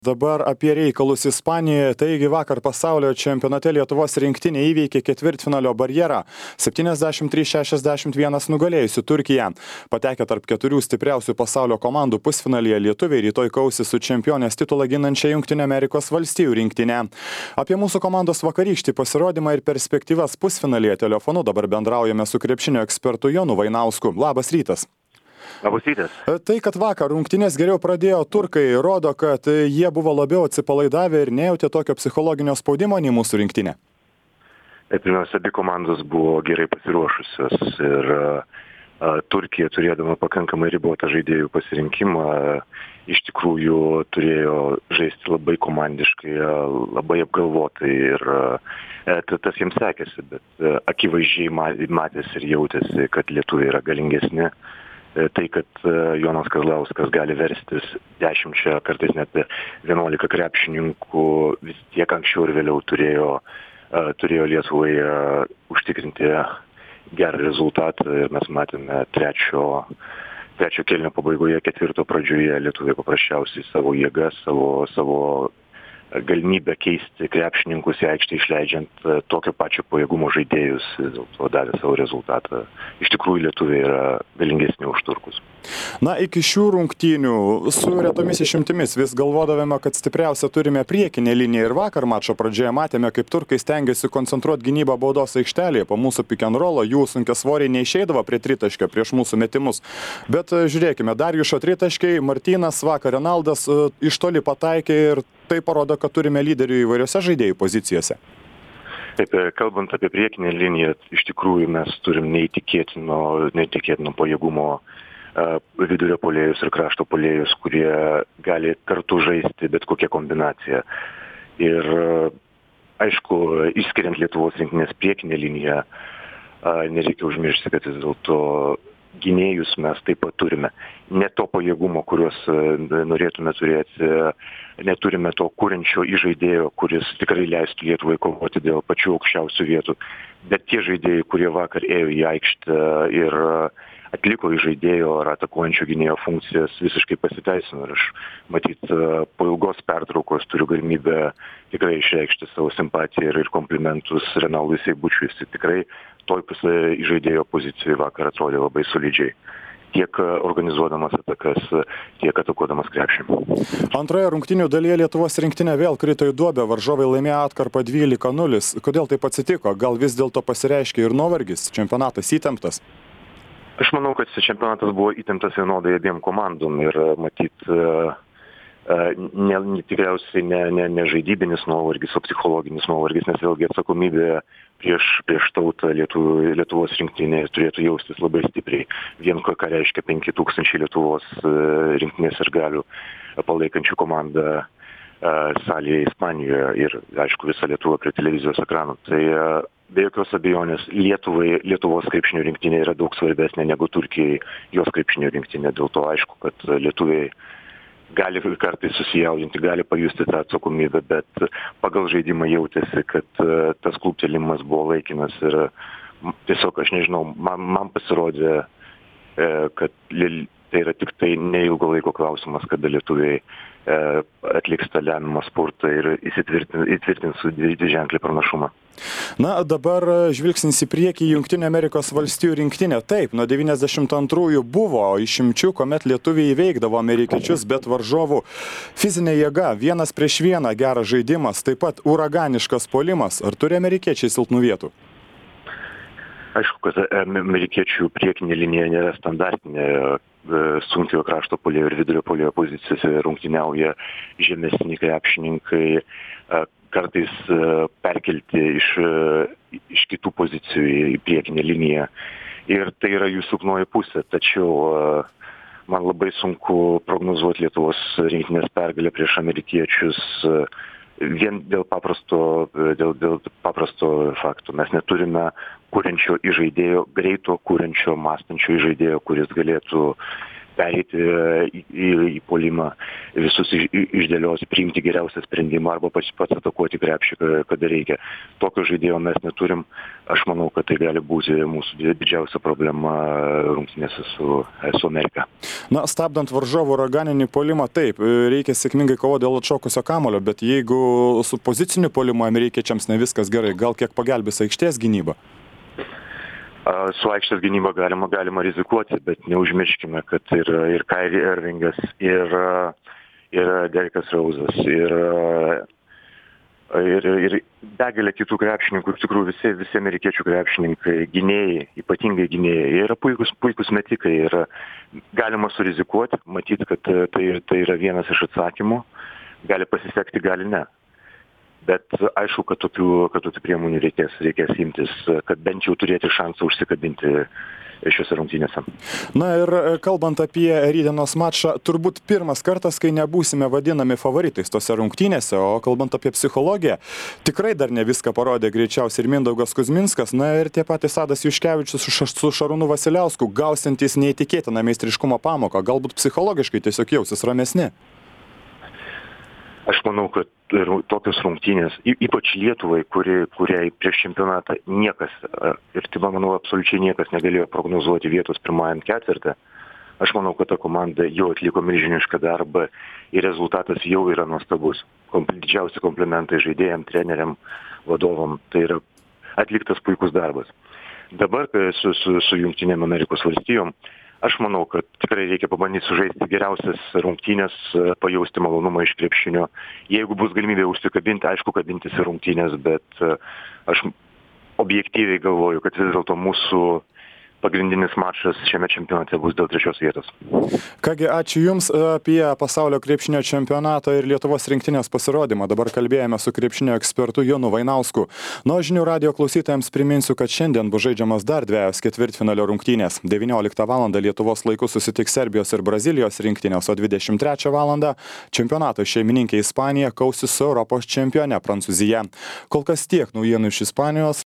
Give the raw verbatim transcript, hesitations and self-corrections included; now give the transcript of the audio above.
Dabar apie reikalus Ispanijoje. Taigi vakar pasaulio čempionate Lietuvos rinktinė įveikė ketvirtfinalio barjerą. septyniasdešimt trys šešiasdešimt vienas nugalėjusi Turkiją. Patekę tarp keturių stipriausių pasaulio komandų pusfinalyje lietuviai rytoj kausis su čempionės titulą ginančia Jungtinių Amerikos valstijų rinktinė. Apie mūsų komandos vakarykštį pasirodymą ir perspektyvas pusfinalyje telefonu dabar bendraujame su krepšinio ekspertu Jonu Vainausku. Labas rytas. Labas rytas. Tai, kad vakar rungtynės geriau pradėjo turkai, rodo, kad jie buvo labiau atsipalaidavę ir nejautė tokio psichologinio spaudimo nei mūsų rinktinė. Pirmiausia, abi komandos buvo gerai pasiruošusios ir a, Turkija, turėdama pakankamai ribotą žaidėjų pasirinkimą, iš tikrųjų turėjo žaisti labai komandiškai, labai apgalvotai ir a, tas jiems sekėsi, bet a, akivaizdžiai matėsi ir jautėsi, kad lietuviai yra galingesni. Tai, kad Jonas Kazlauskas gali verstis dešimčia, kartais net vienuolika krepšininkų, vis tiek anksčiau ir vėliau turėjo, turėjo Lietuvai užtikrinti gerą rezultatą ir mes matėme trečio, trečio kėlinio pabaigoje, ketvirto pradžioje lietuviai paprasčiausiai savo jėgas, savo, savo galimybę keisti krepšininkus į aikštę išleidžiant tokio pačio pajėgumo žaidėjus, dėl to davė savo rezultatą. Iš tikrųjų lietuviai yra galingesni už turkus. Na, iki šių rungtynių su retomis išimtimis vis galvodavome, kad stipriausia turime priekinę liniją ir vakar mačo pradžioje matėme, kaip turkai stengiasi koncentruoti gynybą baudos aikštelėje. Po mūsų pick and rollo jų sunkiasvoriai neišeidavo prie tritaškio prieš mūsų metimus. Bet žiūrėkime, Darjušo tritaškiai, Martynas, vakar Renaldas iš toli pataikė ir tai parodo, kad turime lyderių įvairiose žaidėjų pozicijose. Taip, kalbant apie priekinę liniją, iš tikrųjų mes turim neįtikėtino, neįtikėtino pajėgumo uh, vidurio puolėjus ir krašto puolėjus, kurie gali kartu žaisti bet kokią kombinaciją. Ir uh, aišku, išskiriant Lietuvos rinktinės priekinę liniją, uh, nereikia užmiršti, kad vis dėlto gynėjus mes taip pat turime. Ne to pajėgumo, kuriuos norėtume turėti, neturime to kuriančio įžaidėjo, kuris tikrai leistų Lietuvai kovoti dėl pačių aukščiausių vietų. Bet tie žaidėjai, kurie vakar ėjo į aikštę ir atliko įžaidėjo ar atakuojančio gynėjo funkcijas, visiškai pasiteisino. Ir aš matyt, po ilgos pertraukos turiu galimybę tikrai išreikšti savo simpatiją ir komplimentus Renaldui Seibučiui. Jis tikrai toj įžaidėjo pozicijoje vakar atrodė labai solidžiai. Tiek organizuodamas atakas, tiek atakuodamas krepšį. Antroje rungtynių dalyje Lietuvos rinktinė vėl krito į duobę, varžovai laimėjo atkarpą dvylika nulis. Kodėl taip atsitiko? Gal vis dėlto pasireiškia ir nuovargis? Čempionatas įtemptas? Aš manau, kad čempionatas buvo įtemptas vienodai abiem komandom ir matyt, ne, ne, tikriausiai ne, ne, ne žaidybinis nuovargis, o psichologinis nuovargis, nes vėlgi atsakomybė prieš, prieš tautą Lietuv, Lietuvos rinktinė turėtų jaustis labai stipriai. Vien ką reiškia penki tūkstančiai Lietuvos rinktinės sirgalių palaikančių komandą salėje Ispanijoje ir, aišku, visa Lietuva prie televizijos ekranų. Tai be jokios abejonės Lietuvai, Lietuvos krepšinio rinktinė yra daug svarbesnė negu Turkijai jos krepšinio rinktinė. Dėl to aišku, kad lietuviai gali kartais susijaudinti, gali pajusti tą atsakomybę, bet pagal žaidimą jautėsi, kad tas kluptelimas buvo laikinas ir tiesiog, aš nežinau, man, man pasirodė, kad tai yra tik tai neilgo laiko klausimas, kada lietuviai atliks tą lemiamą sportą ir įtvirtins su dviženklį pranašumą. Na, dabar žvilgsnis į priekį Jungtinių Amerikos valstijų rinktinė. Taip, nuo devyniasdešimt antrųjų buvo išimčių, kuomet lietuviai įveikdavo amerikiečius, bet varžovų fizinė jėga, vienas prieš vieną geras žaidimas, taip pat uraganiškas puolimas. Ar turi amerikiečiai silpnų vietų? Aišku, kad amerikiečių priekinė linija nėra standartinė. Sunkiojo krašto puolėjo ir vidurio puolėjo pozicijose rungtyniauja žemesni krepšininkai, kartais perkelti iš, iš kitų pozicijų į priekinę liniją. Ir tai yra jų silpnoji pusė. Tačiau man labai sunku prognozuoti Lietuvos rinktinės pergalę prieš amerikiečius vien dėl paprasto, dėl, dėl paprasto fakto. Mes neturime kuriančio įžaidėjo, greito kuriančio, mąstančio įžaidėjo, kuris galėtų pereiti į, į, į puolimą, visus iš, išdėlios, priimti geriausią sprendimą arba pats, pats atakuoti krepšį, kada reikia. Tokio žaidėjo mes neturim. Aš manau, kad tai gali būti mūsų didžiausia problema rungtynėse su, su Amerika. Na, stabdant varžovų uraganinį puolimą, taip, reikia sėkmingai kovoti dėl atšokusio kamuolio, bet jeigu su poziciniu puolimu amerikiečiams ne viskas gerai, gal kiek pagelbės aikštės gynyba? Su aikštės gynyba galima, galima rizikuoti, bet neužmirškime, kad ir, ir Kyrie Irvingas, ir, ir Derekas Rose'as, ir, ir, ir begalė kitų krepšininkų, iš tikrųjų visi, visi amerikiečių krepšininkai, gynėjai, ypatingai gynėjai, yra puikus, puikus metikai ir galima surizikuoti, matyti, kad tai, tai yra vienas iš atsakymų, gali pasisekti, gali ne. Bet aišku, kad tokių, kad tokių priemonių reikės, reikės imtis, kad bent jau turėti šansą užsikabinti šiuose rungtynėse. Na ir kalbant apie rytdienos mačą, turbūt pirmas kartas, kai nebūsime vadinami favoritais tose rungtynėse, o kalbant apie psichologiją, tikrai dar ne viską parodė greičiausiai ir Mindaugas Kuzminskas, na ir tie patys Adas Juškevičius su Šarūnu Vasiliausku, gausiantys neįtikėtiną meistriškumo pamoką, galbūt psichologiškai tiesiog jausis ramesni. Aš manau, kad ir tokios rungtynės, ypač Lietuvai, kuri, kuriai prieš čempionatą niekas, ir tai manau, absoliučiai niekas negalėjo prognozuoti vietos pirmajam ketvirtį. Aš manau, kad ta komanda jau atliko milžinišką darbą ir rezultatas jau yra nuostabus. Didžiausi komplimentai žaidėjam, treneriam, vadovam. Tai yra atliktas puikus darbas. Dabar su, su, su Jungtinėm Amerikos valstijom, aš manau, kad tikrai reikia pabandyti sužaisti geriausias rungtynės, pajausti malonumą iš krepšinio. Jeigu bus galimybė užsikabinti, aišku, kabintis į rungtynės, bet aš objektyviai galvoju, kad vis dėlto mūsų pagrindinis mačas šiame čempionate bus dėl trečios vietos. Kągi, ačiū Jums apie pasaulio krepšinio čempionatą ir Lietuvos rinktinės pasirodymą. Dabar kalbėjome su krepšinio ekspertu Jonu Vainausku. Nuo žinių radijo klausytojams priminsiu, kad šiandien bus žaidžiamas dar dvejos ketvirtfinalio rungtynės. devynioliktą valandą Lietuvos laiku susitiks Serbijos ir Brazilijos rinktinės, o dvidešimt trečią valandą čempionato šeimininkė Ispanija kausis su Europos čempione Prancūzija. Kol kas tiek naujienų iš Ispanijos.